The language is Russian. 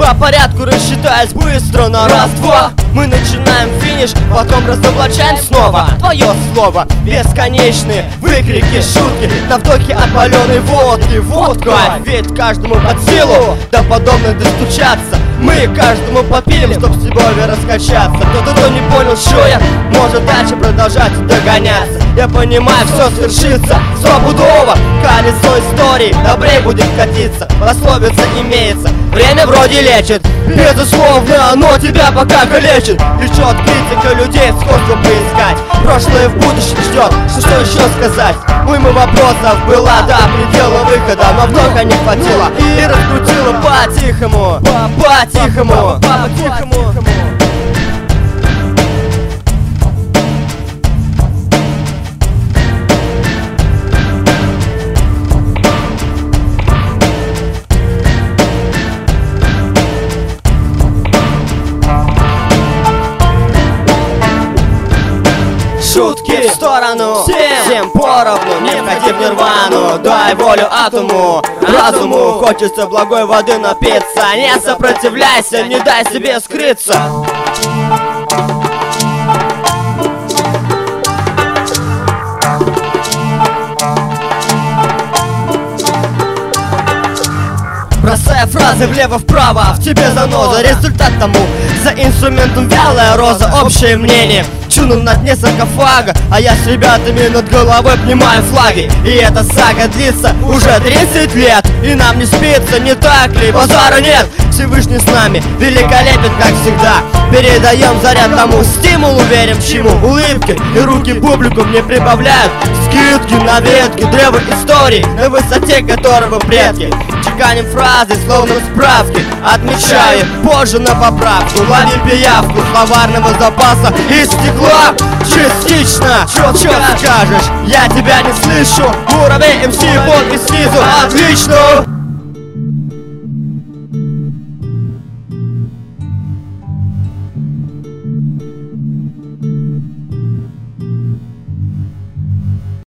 По порядку рассчитаясь быстро на раз-два. Мы начинаем финиш, потом разоблачаем снова. Твое слово, бесконечные выкрики, шутки на вдохе от паленой водки. Водка, ведь каждому под силу до подобных достучаться. Мы каждому попилим, чтоб с любовью раскачаться. Кто-то не понял, что я может дальше продолжать догоняться. Я понимаю, все свершится стопудово. Колесо истории добрее будет катиться. Пословица имеется, время вроде лечит. Безусловно, оно тебя пока калечит. Еще от критика людей сходство поискать. Прошлое в будущем ждет, что еще сказать? Уйма вопросов была до предела выхода, но вдоха не хватило и раскрутила по-тихому. По-тихому, по-тихому. Шутки в сторону, всем поровну, не входи в нирвану, дай волю атому, разуму. Хочется благой воды напиться, не сопротивляйся, не дай себе скрыться. Бросая фразы влево-вправо, в тебе заноза. Результат тому, за инструментом вялая роза. Общее мнение, чуну на дне саркофага, а я с ребятами над головой поднимаю флаги. И эта сага длится уже 30 лет, и нам не спится, не так ли? Базара нет, Всевышний с нами великолепен, как всегда. Передаем заряд тому стимулу, верим чему. Улыбки и руки публику мне прибавляют скидки на ветки древа истории, на высоте которого предки. Чеканим фразы, словно справки, отмечая позже на поправку. Ловим пиявку словарного запаса из стекла частично. Чё скажешь? Я тебя не слышу. Уровень МС вот и снизу. Отлично!